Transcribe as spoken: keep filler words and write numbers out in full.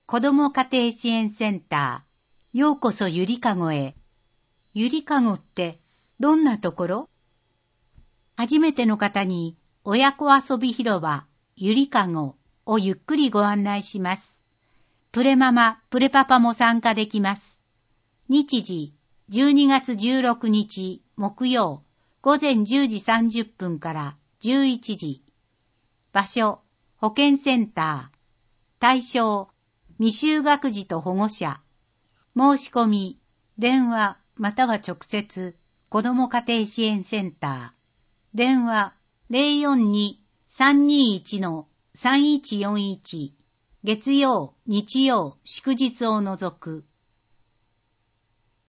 子ども家庭支援センター、ようこそゆりかごへ。ゆりかごってどんなところ？初めての方に親子遊び広場ゆりかごをゆっくりご案内します。プレママ、プレパパも参加できます。日時じゅうにがつじゅうろくにち木曜午前じゅうじさんじゅっぷんからじゅういちじ。場所、保健センター。対象、未就学児と保護者。申し込み、電話または直接、子ども家庭支援センター。電話 ゼロよんに さんにいち さんいちよんいち。月曜、日曜、祝日を除く。